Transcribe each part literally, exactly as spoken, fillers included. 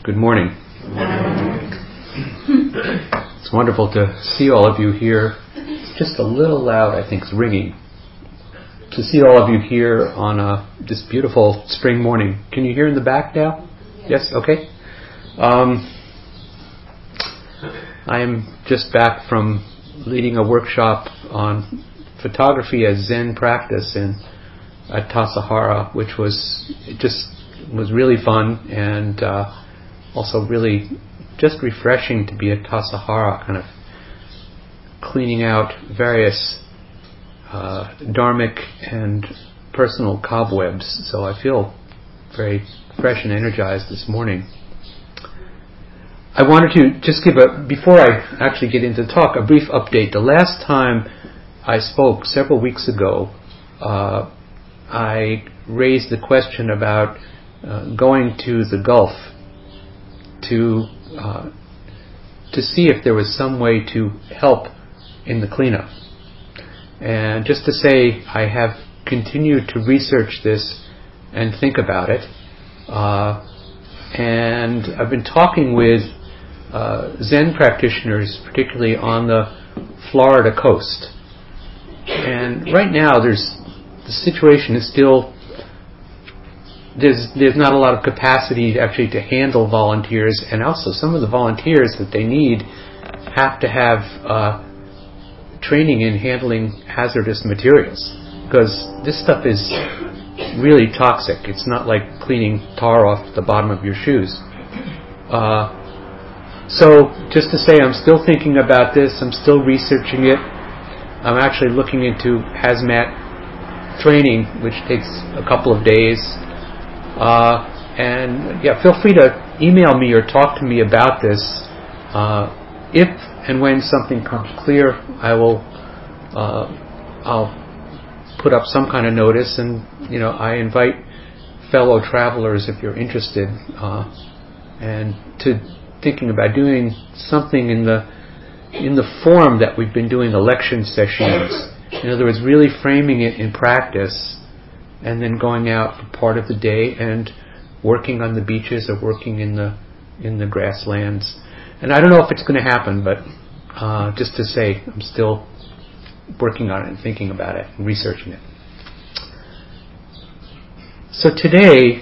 Good morning. It's wonderful to see all of you here. It's just a little loud, I think, it's ringing. To see all of you here on a, this beautiful spring morning. Can you hear in the back now? Yes, okay. Um, I am just back from leading a workshop on photography as Zen practice in at Tassajara, which was it just was really fun and uh, also really just refreshing to be at Tassajara, kind of cleaning out various uh, dharmic and personal cobwebs. So I feel very fresh and energized this morning. I wanted to just give a, before I actually get into the talk, a brief update. The last time I spoke, several weeks ago, uh, I raised the question about uh, going to the Gulf to uh, to see if there was some way to help in the cleanup. And just to say, I have continued to research this and think about it. Uh, and I've been talking with uh, Zen practitioners, particularly on the Florida coast. And right now, there's the situation is still there's there's not a lot of capacity actually to handle volunteers, and also some of the volunteers that they need have to have uh, training in handling hazardous materials, because this stuff is really toxic. It's not like cleaning tar off the bottom of your shoes. Uh, so just to say, I'm still thinking about this. I'm still researching it. I'm actually looking into hazmat training, which takes a couple of days. Uh, and yeah, feel free to email me or talk to me about this. Uh, if and when something comes clear, I will. Uh, I'll put up some kind of notice, and you know, I invite fellow travelers if you're interested, uh, and to thinking about doing something in the in the form that we've been doing election sessions. In other words, really framing it in practice, and then going out for part of the day and working on the beaches or working in the in the grasslands. And I don't know if it's going to happen, but uh, just to say, I'm still working on it and thinking about it and researching it. So today,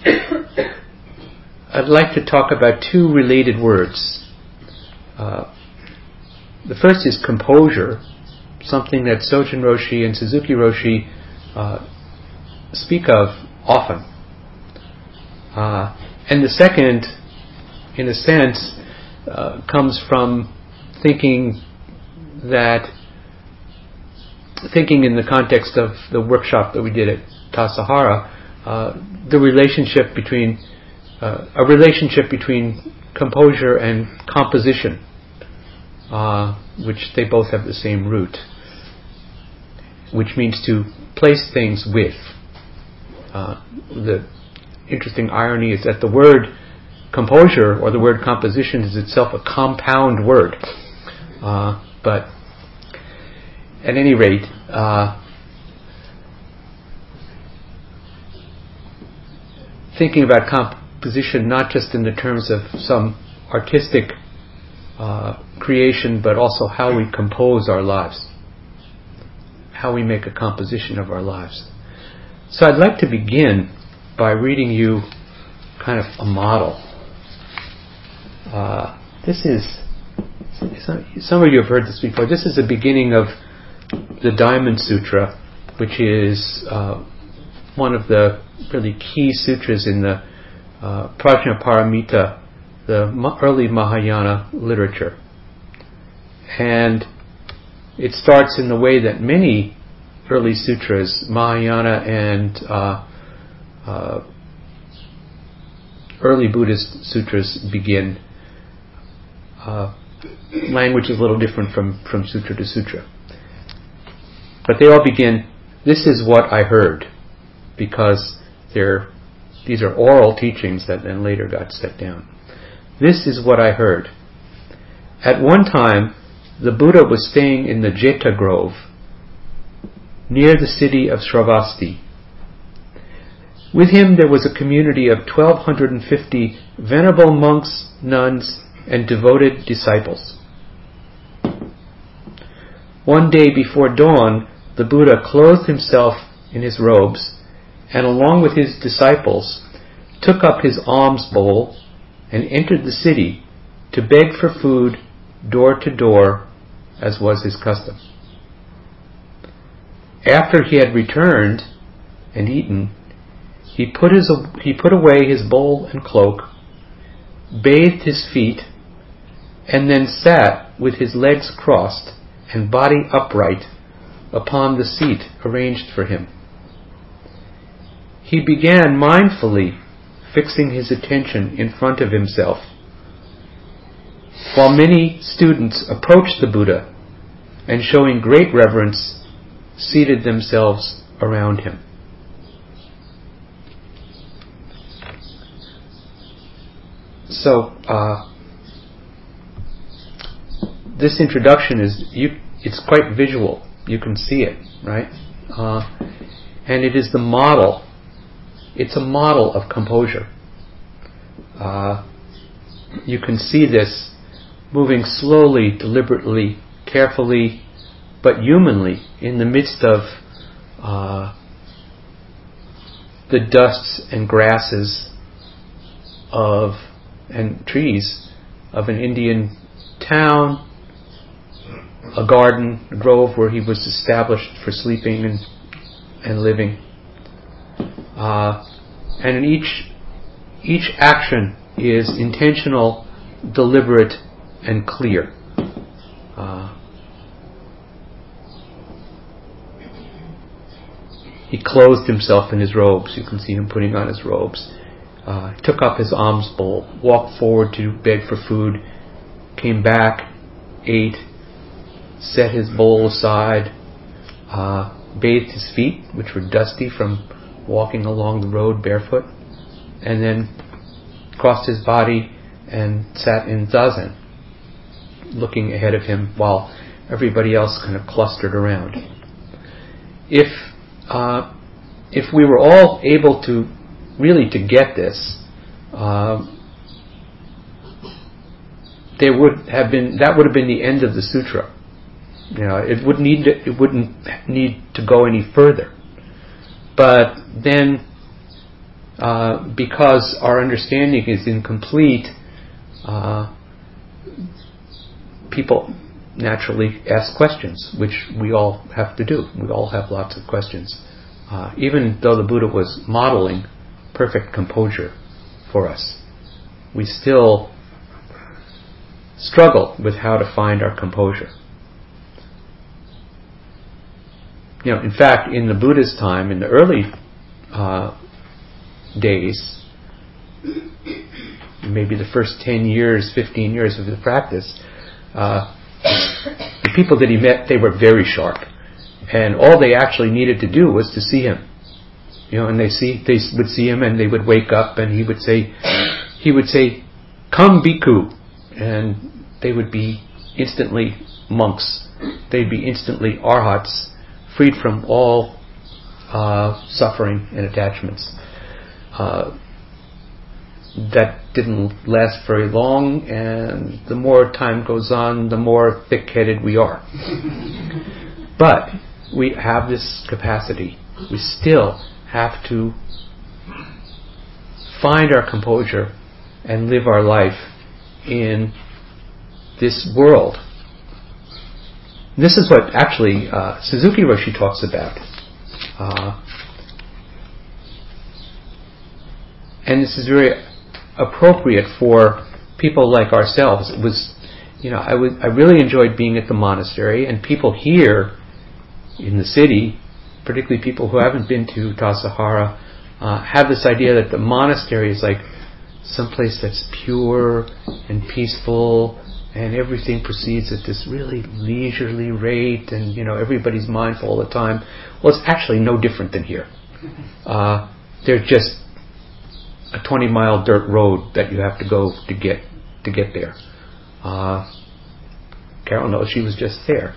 I'd like to talk about two related words. Uh, the first is composure, something that Sojun Roshi and Suzuki Roshi uh, speak of often. Uh, and the second, in a sense, uh, comes from thinking that, thinking in the context of the workshop that we did at Tassajara, uh, the relationship between, uh, a relationship between composure and composition, uh, which they both have the same root, which means to place things with. Uh, the interesting irony is that the word composure or the word composition is itself a compound word. Uh, but at any rate, uh, thinking about composition not just in the terms of some artistic uh, creation, but also how we compose our lives, how we make a composition of our lives. So I'd like to begin by reading you kind of a model. Uh, this is, some of you have heard this before, this is the beginning of the Diamond Sutra, which is uh, one of the really key sutras in the uh, Prajnaparamita, the early Mahayana literature. And it starts in the way that many early sutras, Mahayana and uh, uh, early Buddhist sutras begin. Uh, language is a little different from, from sutra to sutra. But they all begin, this is what I heard, because they're, these are oral teachings that then later got set down. This is what I heard. At one time, the Buddha was staying in the Jeta Grove, near the city of Shravasti. With him there was a community of twelve fifty venerable monks, nuns, and devoted disciples. One day before dawn, the Buddha clothed himself in his robes, and along with his disciples, took up his alms bowl and entered the city to beg for food door to door, as was his custom. After he had returned and eaten, he put his he put away his bowl and cloak, bathed his feet, and then sat with his legs crossed and body upright upon the seat arranged for him. He began mindfully fixing his attention in front of himself, while many students approached the Buddha and, showing great reverence, seated themselves around him. So, uh, this introduction is, you, it's quite visual. You can see it, right? Uh, and it is the model. It's a model of composure. Uh, you can see this moving slowly, deliberately, carefully, but humanly in the midst of uh, the dusts and grasses of and trees of an Indian town, a garden, a grove where he was established for sleeping and and living. Uh, and in each each action is intentional, deliberate, and clear. Uh, he clothed himself in his robes. You can see him putting on his robes. Uh, took up his alms bowl, walked forward to beg for food, came back, ate, set his bowl aside, uh, bathed his feet, which were dusty from walking along the road barefoot, and then crossed his body and sat in zazen, looking ahead of him while everybody else kind of clustered around. If uh, if we were all able to really to get this, uh, there would have been that would have been the end of the sutra. You know, it would need to, it wouldn't need to go any further. But then, uh, because our understanding is incomplete, uh, people naturally ask questions, which we all have to do. We all have lots of questions. Uh, even though the Buddha was modeling perfect composure for us, we still struggle with how to find our composure. You know, in fact, in the Buddha's time, in the early uh, days, maybe the first ten years, fifteen years of the practice, uh, the people that he met, they were very sharp. And all they actually needed to do was to see him. You know, and they see they would see him and they would wake up and he would say, he would say, "Come, bhikkhu," and they would be instantly monks. They'd be instantly arhats, freed from all uh, suffering and attachments. Uh, that didn't last very long, and the more time goes on, the more thick-headed we are. But we have this capacity. We still have to find our composure and live our life in this world. This is what actually uh, Suzuki Roshi talks about. Uh, and this is very appropriate for people like ourselves. It was, you know, I, w- I really enjoyed being at the monastery, and people here in the city, particularly people who haven't been to Tassajara, uh, have this idea that the monastery is like someplace that's pure and peaceful, and everything proceeds at this really leisurely rate, and you know everybody's mindful all the time. Well, it's actually no different than here. Uh, there's just a twenty mile dirt road that you have to go to get to get there. Uh, Carol knows, she was just there.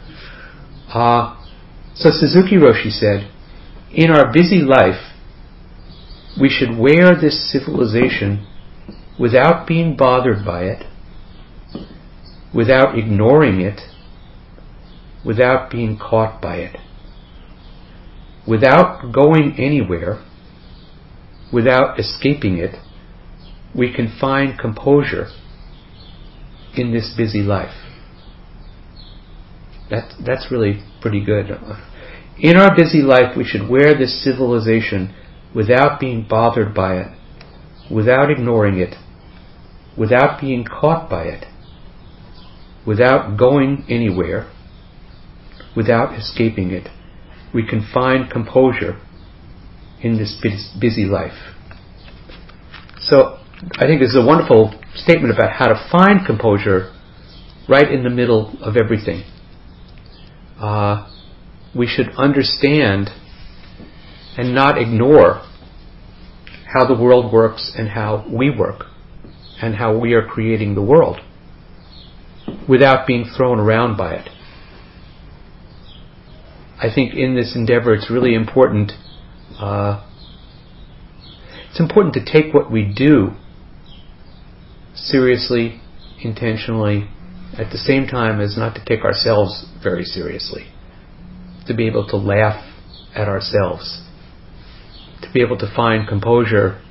Uh, so Suzuki Roshi said, in our busy life, we should wear this civilization without being bothered by it, without ignoring it, without being caught by it, without going anywhere, without escaping it. We can find composure in this busy life. That, that's really pretty good. In our busy life, we should wear this civilization without being bothered by it, without ignoring it, without being caught by it, without going anywhere, without escaping it. We can find composure in this busy life. So I think this is a wonderful statement about how to find composure right in the middle of everything. Uh, we should understand and not ignore how the world works and how we work and how we are creating the world without being thrown around by it. I think in this endeavor it's really important uh, it's important to take what we do seriously, intentionally, at the same time as not to take ourselves very seriously. To be able to laugh at ourselves. To be able to find composure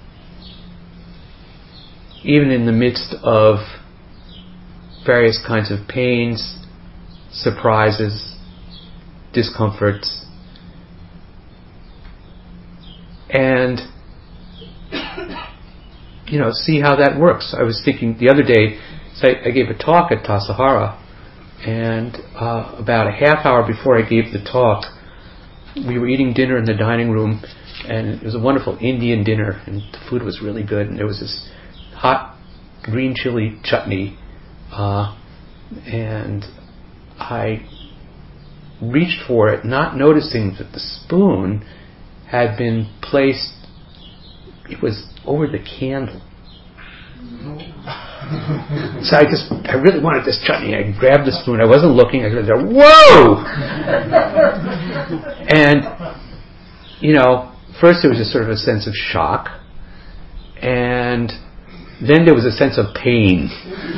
even in the midst of various kinds of pains, surprises, discomforts. And, you know, see how that works. I was thinking the other day, so I, I gave a talk at Tassajara, and uh, about a half hour before I gave the talk, we were eating dinner in the dining room, and it was a wonderful Indian dinner, and the food was really good, and there was this hot green chili chutney, uh, and I reached for it, not noticing that the spoon had been placed, it was over the candle. So I just, I really wanted this chutney. I grabbed the spoon. I wasn't looking. I was there, whoa! And, you know, first there was a sort of a sense of shock, and then there was a sense of pain.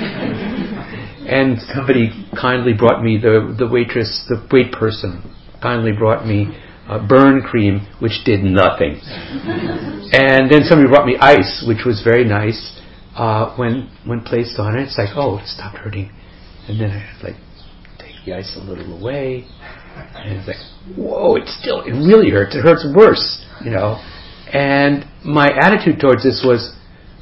And somebody kindly brought me, the the waitress, the wait person, kindly brought me uh, burn cream, which did nothing. And then somebody brought me ice, which was very nice. Uh, when when placed on it, it's like, oh, it stopped hurting. And then I had to, like, take the ice a little away. And it's like, whoa, it still, it really hurts. It hurts worse, you know. And my attitude towards this was,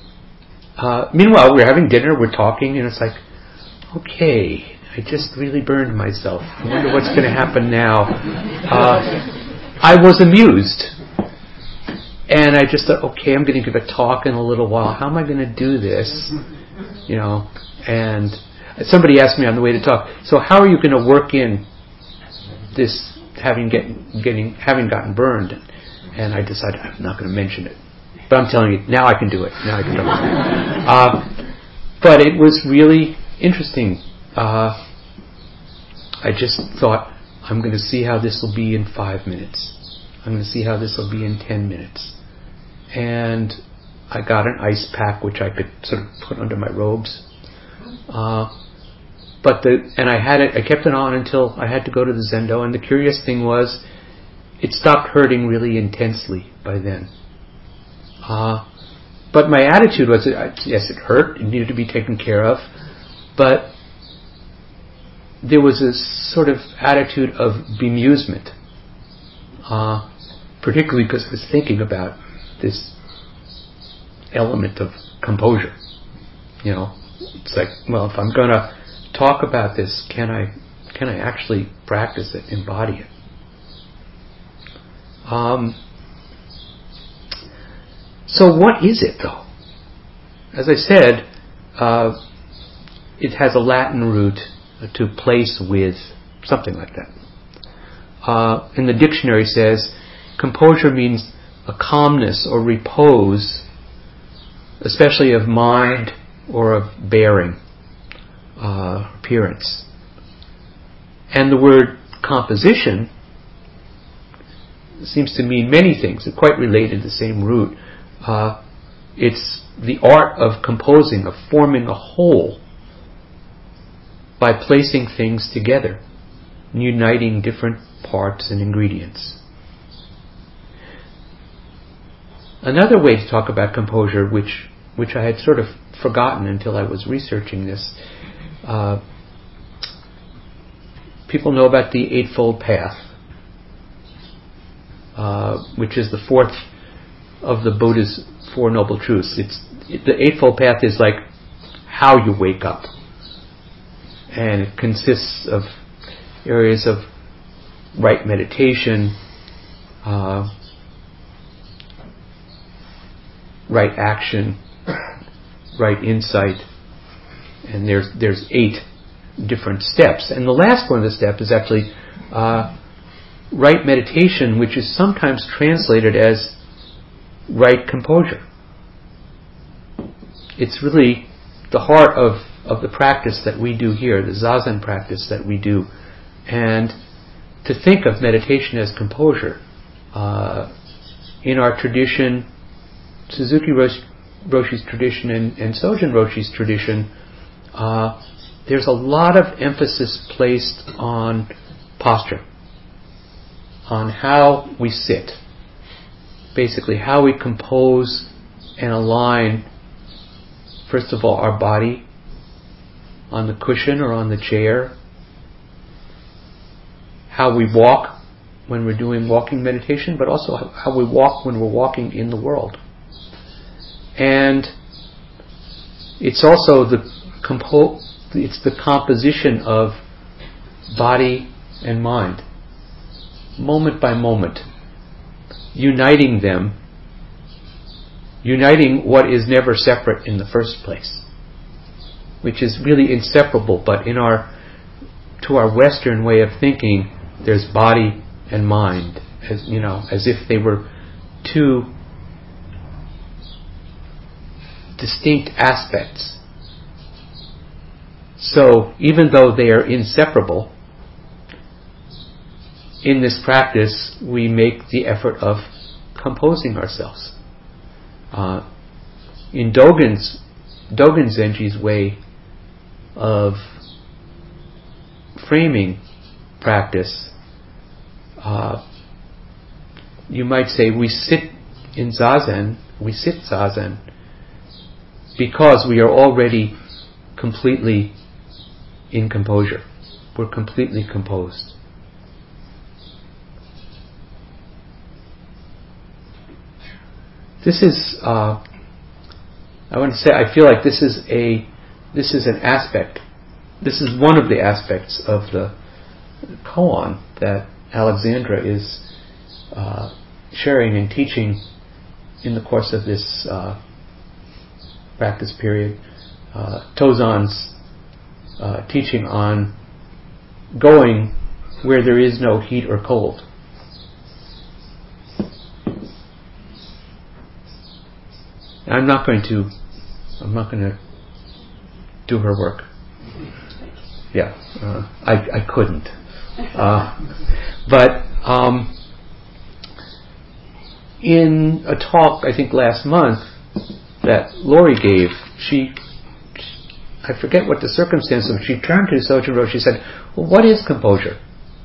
uh, meanwhile, we're having dinner, we're talking, and it's like, okay, I just really burned myself. I wonder what's going to happen now. Uh, I was amused. And I just thought, okay, I'm going to give a talk in a little while. How am I going to do this? You know, and somebody asked me on the way to talk, so how are you going to work in this having get, getting having gotten burned? And I decided I'm not going to mention it. But I'm telling you, now I can do it. Now I can do it. Uh, but it was really interesting. Uh, I just thought, I'm going to see how this will be in five minutes. I'm going to see how this will be in ten minutes. And I got an ice pack which I could sort of put under my robes. Uh, but the and I had it. I kept it on until I had to go to the Zendo. And the curious thing was, it stopped hurting really intensely by then. Uh, but my attitude was, yes, it hurt. It needed to be taken care of. But there was a sort of attitude of bemusement, uh, particularly because I was thinking about this element of composure. You know, it's like, well, if I'm going to talk about this, can I can I actually practice it, embody it? Um, so what is it, though? As I said, uh, it has a Latin root, to place with, something like that. Uh, in the dictionary says, composure means a calmness or repose, especially of mind or of bearing, uh, appearance. And the word composition seems to mean many things. They're quite related, the same root. Uh, it's the art of composing, of forming a whole by placing things together, uniting different parts and ingredients. Another way to talk about composure, which which I had sort of forgotten until I was researching this, uh, people know about the Eightfold Path, uh, which is the fourth of the Buddha's Four Noble Truths. It's it, the Eightfold Path is like how you wake up, and it consists of areas of right meditation, uh, right action, right insight, and there's there's eight different steps. And the last one of the steps is actually uh, right meditation, which is sometimes translated as right composure. It's really the heart of, of the practice that we do here, the Zazen practice that we do. And to think of meditation as composure, uh, in our tradition, Suzuki Roshi, Roshi's tradition and, and Sojin Roshi's tradition, uh, there's a lot of emphasis placed on posture, on how we sit, basically how we compose and align, first of all, our body on the cushion or on the chair, how we walk when we're doing walking meditation, but also how we walk when we're walking in the world. And it's also the compo- it's the composition of body and mind, moment by moment, uniting them, uniting what is never separate in the first place, which is really inseparable. But in our, to our Western way of thinking, there's body and mind, as you know, as if they were two distinct aspects. So even though they are inseparable, in this practice we make the effort of composing ourselves. Uh, in Dogen's Dogen Zenji's way of framing practice, uh, you might say we sit in Zazen, we sit Zazen because we are already completely in composure. We're completely composed. This is, uh, I want to say, I feel like this is a, this is an aspect, this is one of the aspects of the koan that Alexandra is uh, sharing and teaching in the course of this uh, practice period. Uh, Tozan's uh, teaching on going where there is no heat or cold. I'm not going to I'm not going to do her work. Yeah, uh, I I couldn't. Uh, but um, in a talk I think last month that Lori gave, she, I forget what the circumstance was, she turned to Sojin Roshi and said, well, what is composure?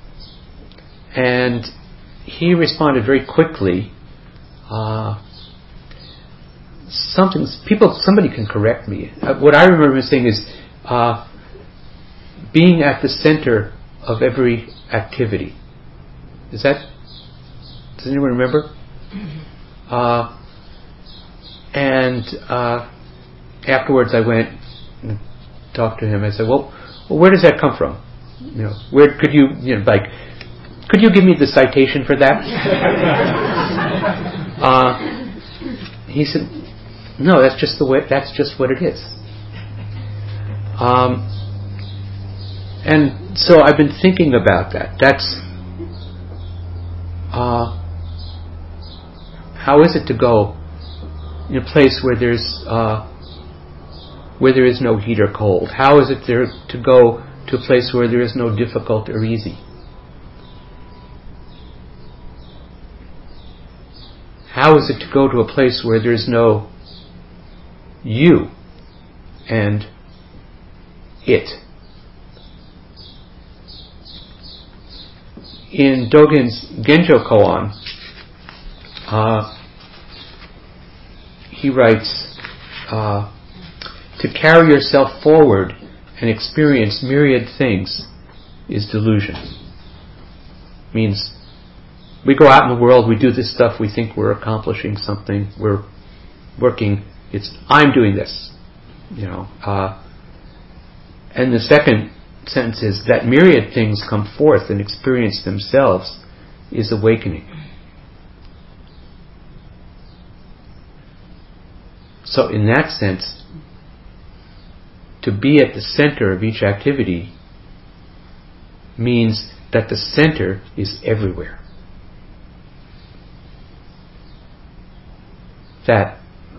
And he responded very quickly, uh, something, people, somebody can correct me. Uh, what I remember saying is, uh, being at the center of every activity. Is that, does anyone remember? Uh, and uh, afterwards I went and talked to him. I said, well, well, where does that come from? You know, where could you, you know, like, could you give me the citation for that? uh, he said, no, that's just the way, that's just what it is. Um, and so I've been thinking about that. That's, uh, how is it to go in a place where there's uh, where there is no heat or cold? How is it there to go to a place where there is no difficult or easy? how is it to go to a place where there's no you and it? In Dogen's Genjo Koan, uh, he writes, uh, to carry yourself forward and experience myriad things is delusion. Means we go out in the world, we do this stuff, we think we're accomplishing something, we're working, it's, I'm doing this. You know, uh, and the second sentence is that myriad things come forth and experience themselves is awakening. So in that sense, to be at the center of each activity means that the center is everywhere. That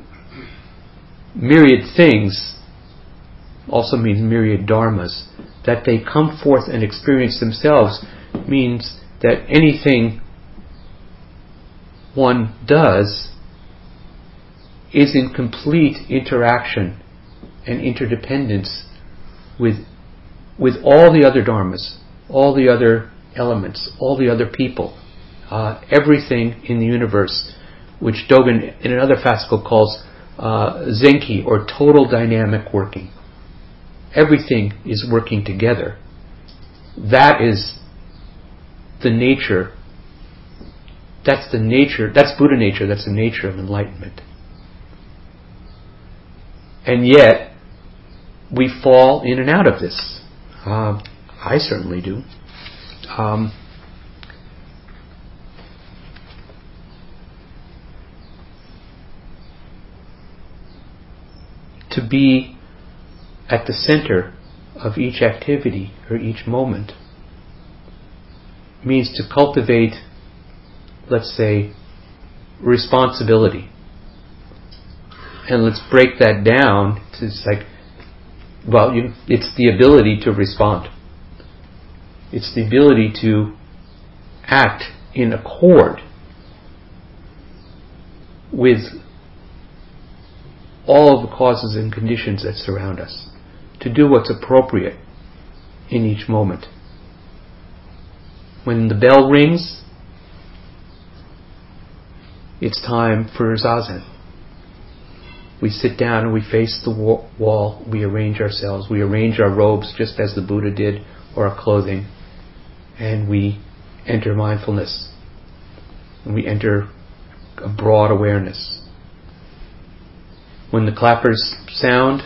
myriad things also means myriad dharmas. That they come forth and experience themselves means that anything one does is in complete interaction and interdependence with with all the other dharmas, all the other elements, all the other people, uh, everything in the universe, which Dogen in another fascicle calls uh, Zenki, or total dynamic working. Everything is working together. That is the nature, that's the nature, that's Buddha nature, that's the nature of enlightenment. And yet, we fall in and out of this. Uh, I certainly do. Um, to be at the center of each activity or each moment means to cultivate, let's say, responsibility. And let's break that down to, it's like, well, you, it's the ability to respond. It's the ability to act in accord with all of the causes and conditions that surround us. To do what's appropriate in each moment. When the bell rings, it's time for Zazen. We sit down and we face the wall, we arrange ourselves, we arrange our robes just as the Buddha did, or our clothing, and we enter mindfulness. And we enter a broad awareness. When the clappers sound,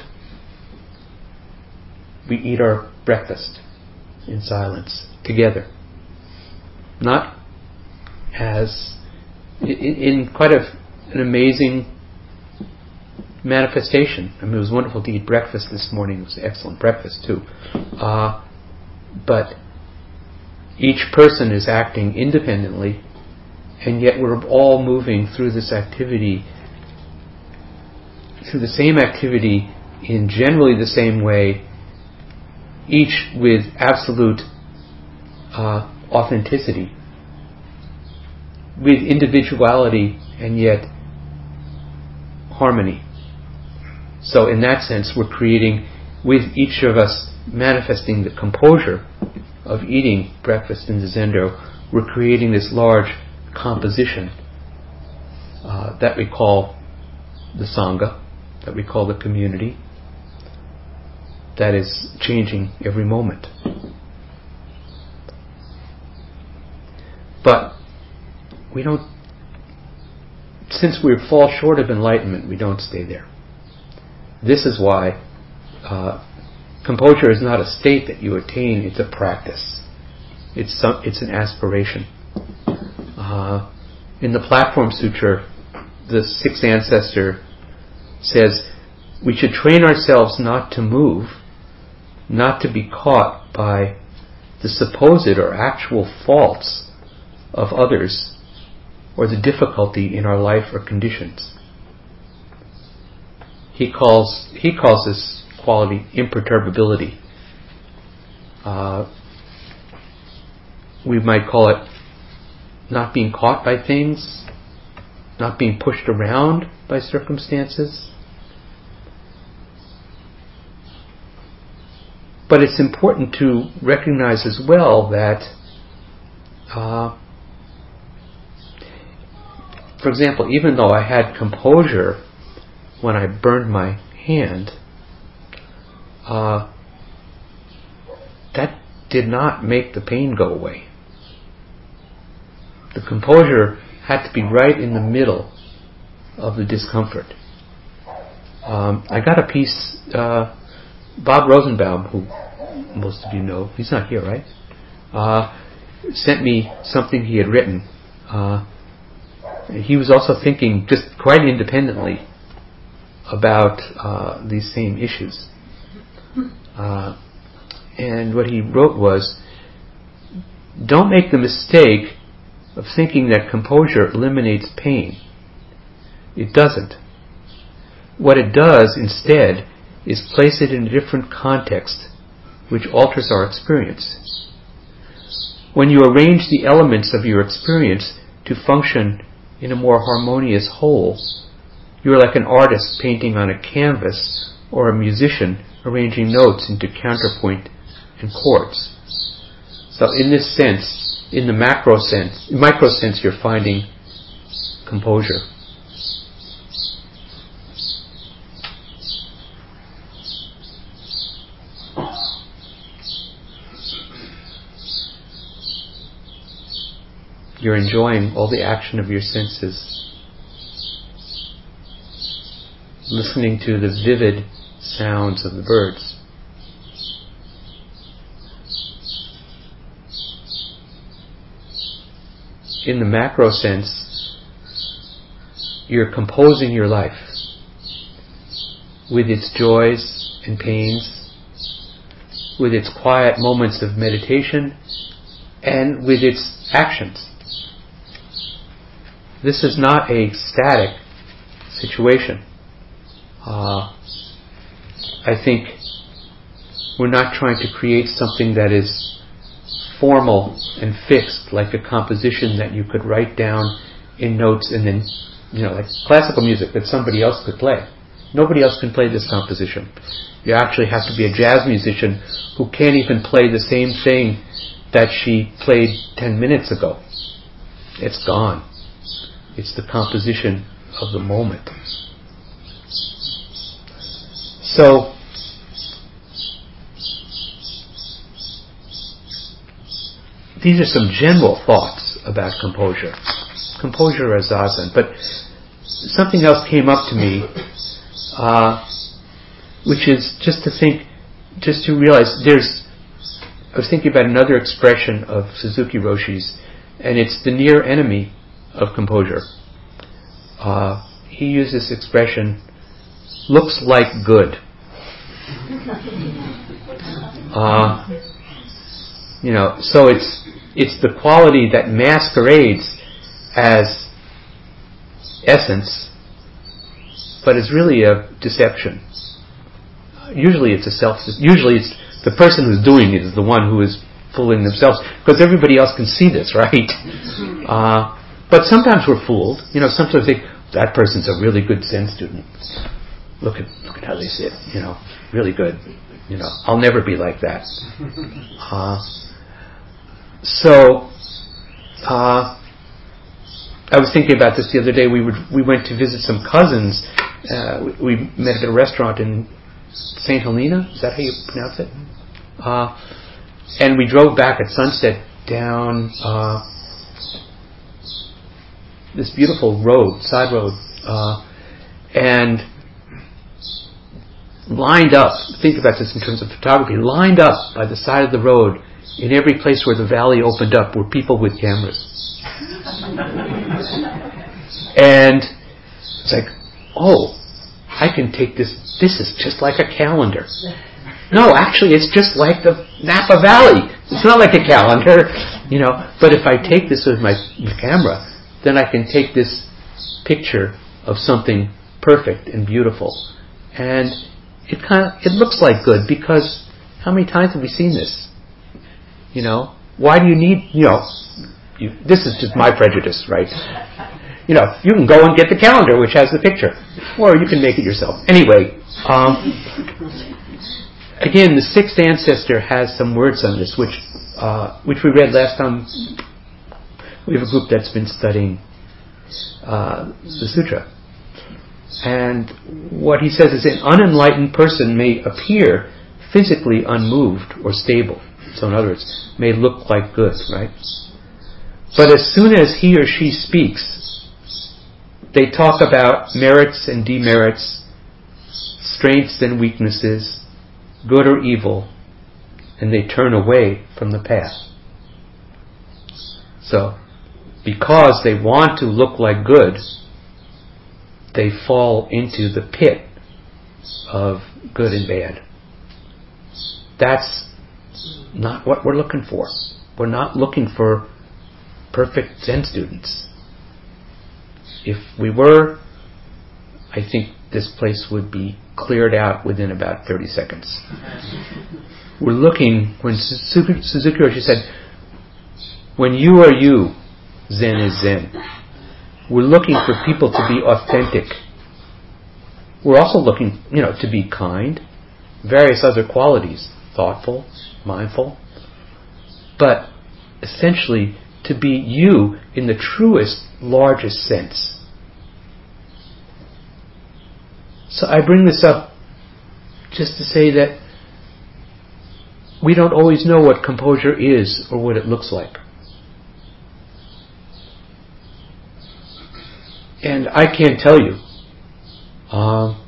we eat our breakfast in silence, together. Not as, in, in quite a, an amazing manifestation. I mean, it was wonderful to eat breakfast this morning. It was excellent breakfast too. Uh, but each person is acting independently, and yet we're all moving through this activity, through the same activity in generally the same way, each with absolute uh, authenticity, with individuality and yet harmony. So in that sense, we're creating, with each of us manifesting the composure of eating breakfast in the Zendo, we're creating this large composition uh, that we call the Sangha, that we call the community, that is changing every moment. But we don't, since we fall short of enlightenment, we don't stay there. This is why uh, composure is not a state that you attain, it's a practice. It's some, it's an aspiration. Uh, in the Platform Sutra, the sixth ancestor says, we should train ourselves not to move, not to be caught by the supposed or actual faults of others or the difficulty in our life or conditions. He calls he calls this quality imperturbability. Uh, we might call it not being caught by things, not being pushed around by circumstances. But it's important to recognize as well that, uh, for example, even though I had composure when I burned my hand, uh, that did not make the pain go away. The composure had to be right in the middle of the discomfort. Um, I got a piece, uh, Bob Rosenbaum, who most of you know, he's not here, right? Uh, sent me something he had written. Uh, he was also thinking just quite independently about uh, these same issues. Uh, and what he wrote was, don't make the mistake of thinking that composure eliminates pain. It doesn't. What it does instead is place it in a different context which alters our experience. When you arrange the elements of your experience to function in a more harmonious whole, you are like an artist painting on a canvas or a musician arranging notes into counterpoint and chords. So in this sense, in the macro sense, micro sense, you're finding composure. You're enjoying all the action of your senses, listening to the vivid sounds of the birds. In the macro sense, you're composing your life with its joys and pains, with its quiet moments of meditation, and with its actions. This is not a static situation. Uh, I think we're not trying to create something that is formal and fixed, like a composition that you could write down in notes and then, you know, like classical music that somebody else could play. Nobody else can play this composition. You actually have to be a jazz musician who can't even play the same thing that she played ten minutes ago. It's gone. It's the composition of the moment. So, these are some general thoughts about composure. Composure as zazen. But something else came up to me, uh, which is just to think, just to realize there's, I was thinking about another expression of Suzuki Roshi's, and it's the near enemy of composure. Uh, he used this expression, looks like good. Uh, you know, so it's it's the quality that masquerades as essence, but is really a deception. Usually it's a self. Usually it's the person who's doing it is the one who is fooling themselves, because everybody else can see this, right? Uh, but sometimes we're fooled. You know, sometimes they think that person's a really good Zen student. Look at look at how they sit. You know, really good. You know, I'll never be like that. Uh, so, uh, I was thinking about this the other day. We would we went to visit some cousins. Uh, we, we met at a restaurant in Saint Helena. Is that how you pronounce it? Uh, and we drove back at sunset down uh, this beautiful road, side road, uh, and lined up, think about this in terms of photography, lined up by the side of the road in every place where the valley opened up were people with cameras. And it's like, oh, I can take this, this is just like a calendar. No, actually it's just like the Napa Valley. It's not like a calendar, you know, but if I take this with my camera, then I can take this picture of something perfect and beautiful. And it kind of, it looks like good, because how many times have we seen this? You know, why do you need, you know, you, this is just my prejudice, right? you know, you can go and get the calendar which has the picture, or you can make it yourself. Anyway, um, again, the sixth ancestor has some words on this, which uh, which we read last time. We have a group that's been studying uh, the sutra. And what he says is an unenlightened person may appear physically unmoved or stable. So in other words, may look like good, right? But as soon as he or she speaks, they talk about merits and demerits, strengths and weaknesses, good or evil, and they turn away from the path. So, because they want to look like good, they fall into the pit of good and bad. That's not what we're looking for. We're not looking for perfect Zen students. If we were, I think this place would be cleared out within about thirty seconds. We're looking, when Suzuki, Suzuki Roshi said, when you are you, Zen is Zen. We're looking for people to be authentic. We're also looking, you know, to be kind, various other qualities, thoughtful, mindful, but essentially to be you in the truest, largest sense. So I bring this up just to say that we don't always know what composure is or what it looks like. And I can't tell you. Um,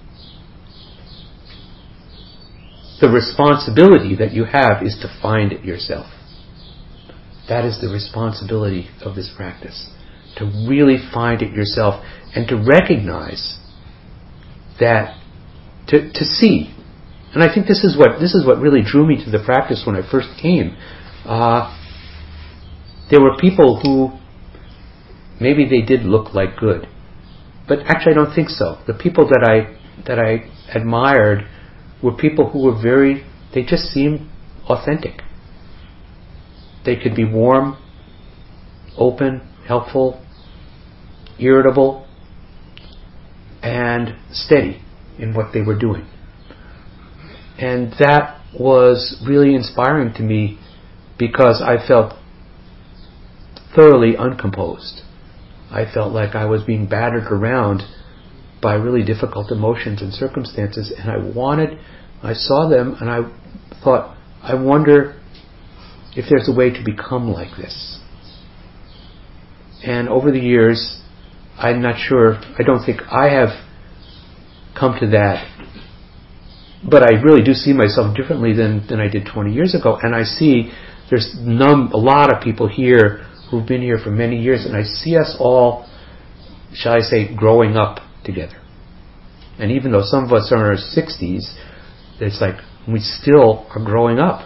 the responsibility that you have is to find it yourself. That is the responsibility of this practice. To really find it yourself and to recognize that, to, to see. And I think this is what this is what really drew me to the practice when I first came. Uh, there were people who maybe they did look like good. But actually I don't think so. The people that I that I admired were people who were very, they just seemed authentic. They could be warm, open, helpful, irritable, and steady in what they were doing. And that was really inspiring to me because I felt thoroughly uncomposed. I felt like I was being battered around by really difficult emotions and circumstances, and I wanted, I saw them and I thought, I wonder if there's a way to become like this. And over the years, I'm not sure, I don't think I have come to that, but I really do see myself differently than, than I did twenty years ago, and I see there's num- a lot of people here who've been here for many years, and I see us all, shall I say, growing up together. And even though some of us are in our sixties, it's like we still are growing up.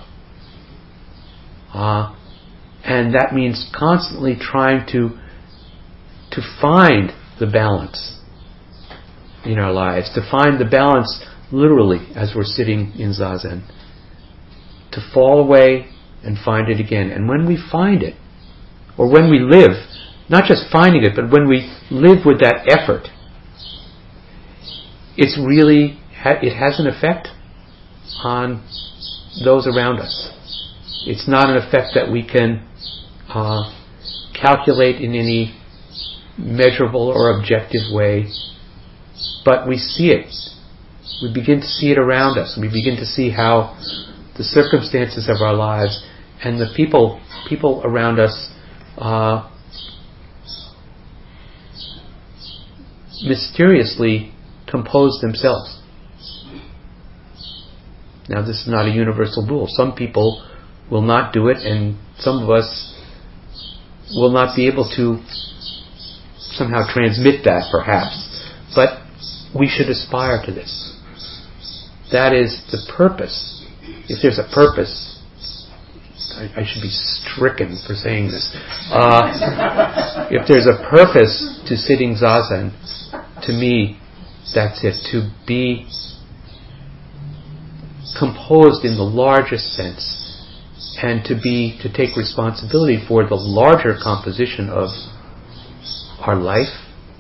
Uh, and that means constantly trying to to find the balance in our lives, to find the balance literally as we're sitting in Zazen, to fall away and find it again. And when we find it, or when we live, not just finding it, but when we live with that effort, it's really, it has an effect on those around us. It's not an effect that we can uh, calculate in any measurable or objective way, but we see it. We begin to see it around us. We begin to see how the circumstances of our lives and the people people around us uh, mysteriously compose themselves. Now, this is not a universal rule. Some people will not do it, and some of us will not be able to somehow transmit that, perhaps. But we should aspire to this. That is the purpose. If there's a purpose, I, I should be stricken for saying this. Uh, if there's a purpose to sitting Zazen, to me, that's it. To be composed in the largest sense, and to be to take responsibility for the larger composition of our life,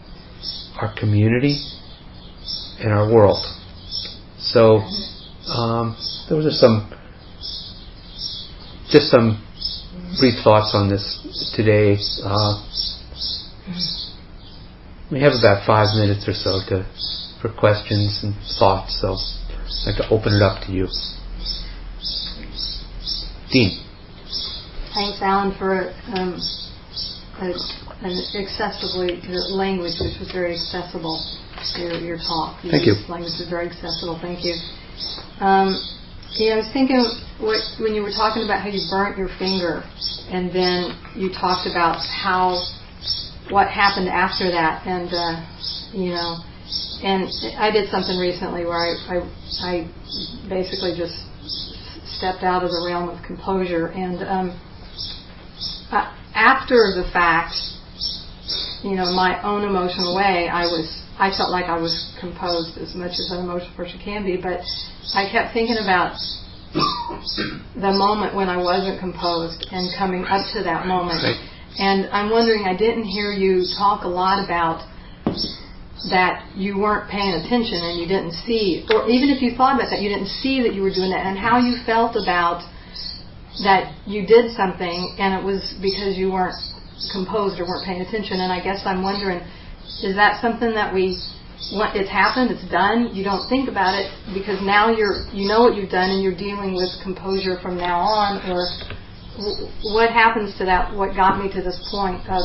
our community, and our world. So um, those are some, just some brief thoughts on this today. Uh, we have about five minutes or so to for questions and thoughts, so I'd like to open it up to you. Dean. Thanks, Alan, for um, a, an accessibly your language, which was very accessible. Your, your talk. Your Thank you. Language was very accessible. Thank you. Um, yeah, I was thinking what, when you were talking about how you burnt your finger, and then you talked about how what happened after that, and uh, you know, and I did something recently where I, I I basically just stepped out of the realm of composure, and um, uh, after the fact, you know, in my own emotional way, I was. I felt like I was composed as much as an emotional person can be, but I kept thinking about the moment when I wasn't composed and coming up to that moment. Right. And I'm wondering, I didn't hear you talk a lot about that you weren't paying attention and you didn't see, or even if you thought about that, you didn't see that you were doing that, and how you felt about that you did something and it was because you weren't composed or weren't paying attention. And I guess I'm wondering, is that something that we, it's happened, it's done, you don't think about it because now you're, you know what you've done and you're dealing with composure from now on, or what happens to that, what got me to this point of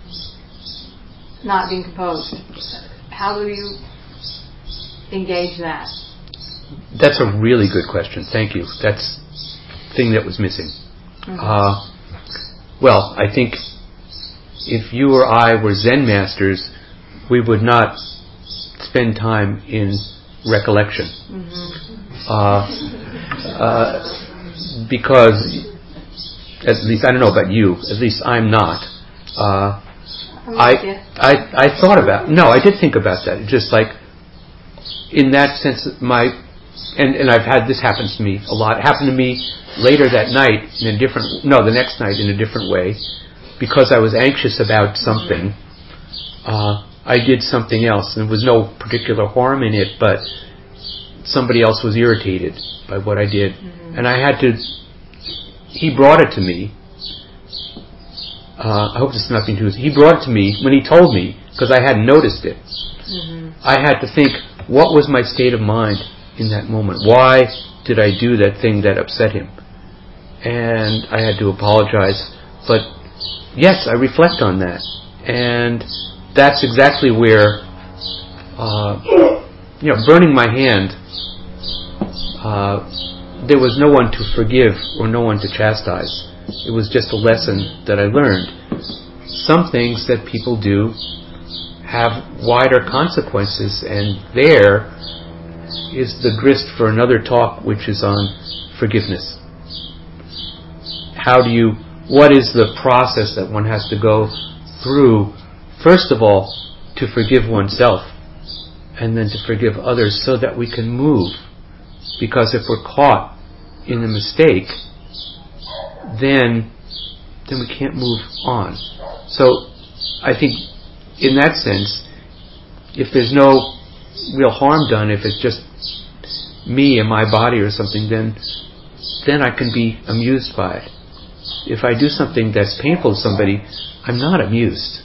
not being composed? How do you engage that? That's a really good question. Thank you. That's the thing that was missing. Mm-hmm. Uh, well, I think if you or I were Zen masters, we would not spend time in recollection. Mm-hmm. uh, uh, because, at least, I don't know about you, at least I'm not. Uh, I, I I thought about, no, I did think about that. Just like, in that sense, my, and, and I've had, this happens to me a lot. It happened to me later that night in a different, no, the next night in a different way, because I was anxious about something. Uh, I did something else, and there was no particular harm in it, but somebody else was irritated by what I did. Mm-hmm. And I had to, he brought it to me. Uh, I hope this is not being too, he brought it to me when he told me, because I hadn't noticed it. Mm-hmm. I had to think, what was my state of mind in that moment? Why did I do that thing that upset him? And I had to apologize. But yes, I reflect on that. And that's exactly where, uh, you know, burning my hand, uh, there was no one to forgive or no one to chastise. It was just a lesson that I learned. Some things that people do have wider consequences, and there is the grist for another talk, which is on forgiveness. How do you, what is the process that one has to go through, first of all, to forgive oneself, and then to forgive others so that we can move? Because if we're caught in the mistake, then then we can't move on. So I think in that sense, if there's no real harm done, if it's just me and my body or something, then then I can be amused by it. If I do something that's painful to somebody, I'm not amused.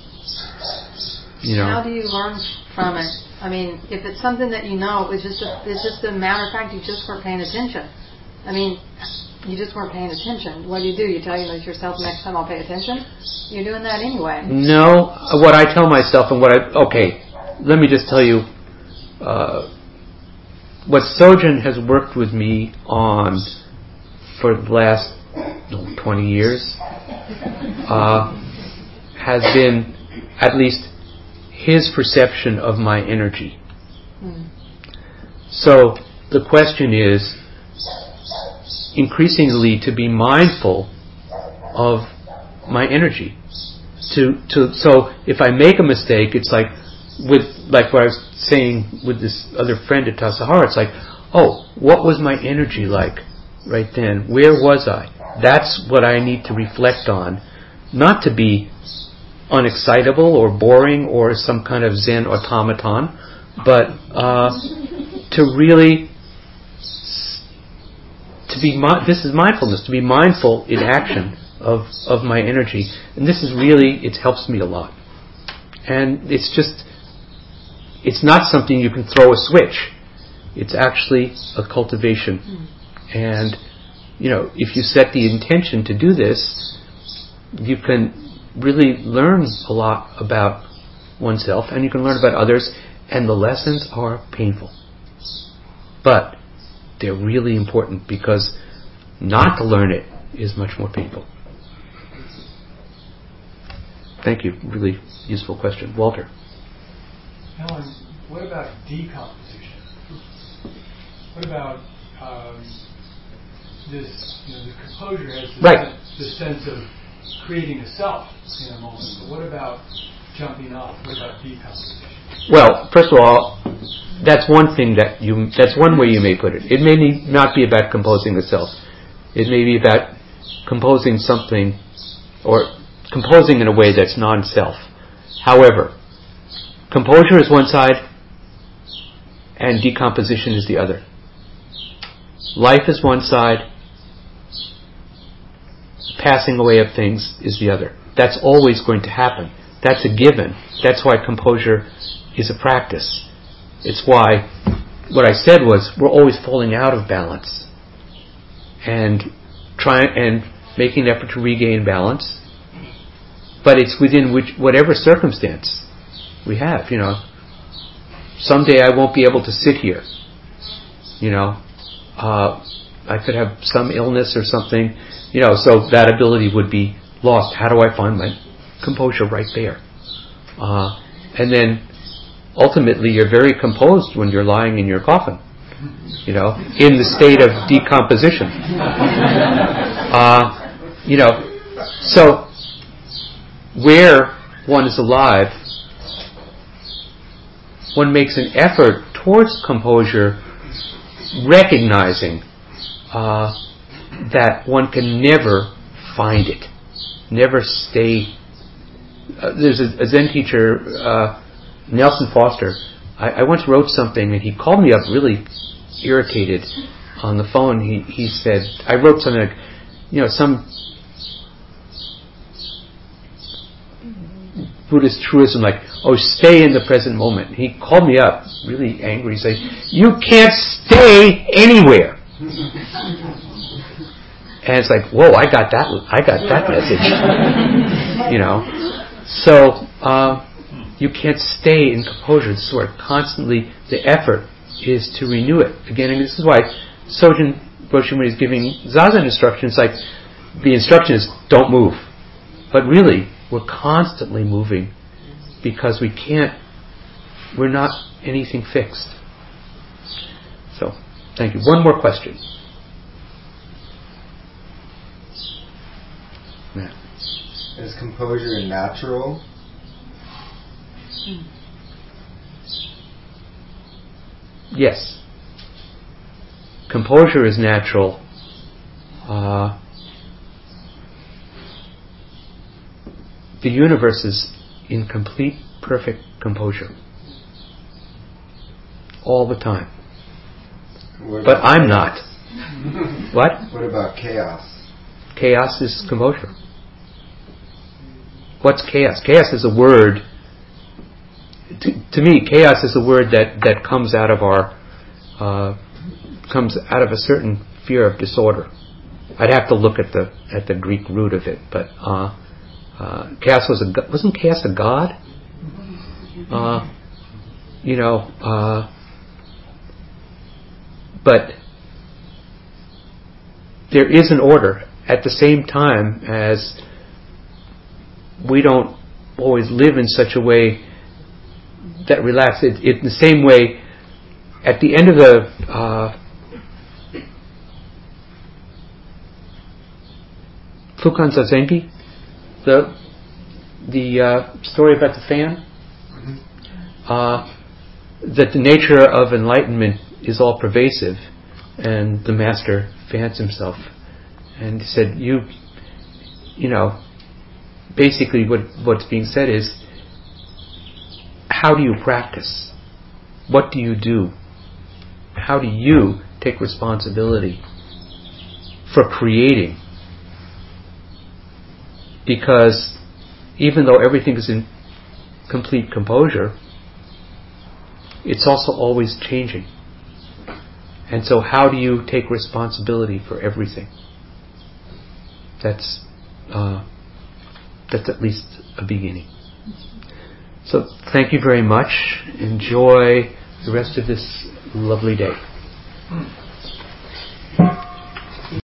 You know. How do you learn from it? I mean, if it's something that you know, it's just a, it's just a matter of fact, you just weren't paying attention. I mean, you just weren't paying attention. What do you do? You tell yourself, next time I'll pay attention? You're doing that anyway. No, what I tell myself and what I... Okay, let me just tell you, uh, what Sojun has worked with me on for the last no, twenty years uh, has been at least his perception of my energy. Mm. So the question is increasingly to be mindful of my energy. To to so if I make a mistake, it's like with like what I was saying with this other friend at Tassajara, it's like, oh, what was my energy like right then? Where was I? That's what I need to reflect on, not to be unexcitable or boring or some kind of Zen automaton, but uh, to really to be mi- this is mindfulness, to be mindful in action of of my energy, and this is really, it helps me a lot. And it's just, it's not something you can throw a switch. It's actually a cultivation. And, you know, if you set the intention to do this, you can really learn a lot about oneself, and you can learn about others, and the lessons are painful. But they're really important, because not to learn it is much more painful. Thank you. Really useful question. Walter. Helen, what about decomposition? What about um, this, you know, the composure has the, right. sense, the sense of creating a self in a moment, but what about jumping off? What about decomposition? Well, first of all, that's one thing that you, that's one way you may put it. It may not be about composing the self. It may be about composing something, or composing in a way that's non-self. However, composure is one side and decomposition is the other. Life is one side, passing away of things is the other. That's always going to happen. That's a given. That's why composure is a practice. It's why what I said was we're always falling out of balance and trying and making an effort to regain balance. But it's within which whatever circumstance we have, you know. Someday I won't be able to sit here. You know, uh, I could have some illness or something, you know, so that ability would be lost. How do I find my composure right there? Uh, and then ultimately you're very composed when you're lying in your coffin, you know, in the state of decomposition. Uh, you know, so where one is alive, one makes an effort towards composure, recognizing uh, that one can never find it, never stay. Uh, there's a, a Zen teacher, uh, Nelson Foster. I, I once wrote something, and he called me up really irritated on the phone. He he said, I wrote something like, you know, some Buddhist truism like, oh, stay in the present moment. He called me up, really angry, saying, you can't stay anywhere. And it's like, whoa, I got that, I got that message. You know, so uh, you can't stay in composure. This is where constantly the effort is to renew it again. And this is why Sojin Roshi, when he's giving Zazen instructions, like the instruction is don't move, but really we're constantly moving because we can't, we're not anything fixed. So, thank you. One more question. Matt. Is composure natural? Yes. Composure is natural. Uh, the universe is in complete, perfect composure. All the time. But I'm not. What? What about chaos? Chaos is composure. What's chaos? Chaos is a word. To, to me, chaos is a word that, that comes out of our uh, comes out of a certain fear of disorder. I'd have to look at the at the Greek root of it, but uh, uh, chaos was a wasn't chaos a god? Uh, you know, uh, but there is an order. At the same time as we don't always live in such a way that relax. It, it the same way, at the end of the uh, Fukan Zazengi, the the uh, story about the fan, uh, that the nature of enlightenment is all pervasive, and the master fans himself, and he said, "You, you know, basically what what's being said is, how do you practice? What do you do? How do you take responsibility for creating? Because even though everything is in complete composure, it's also always changing. And so how do you take responsibility for everything? That's uh, that's at least a beginning. So thank you very much. Enjoy the rest of this lovely day.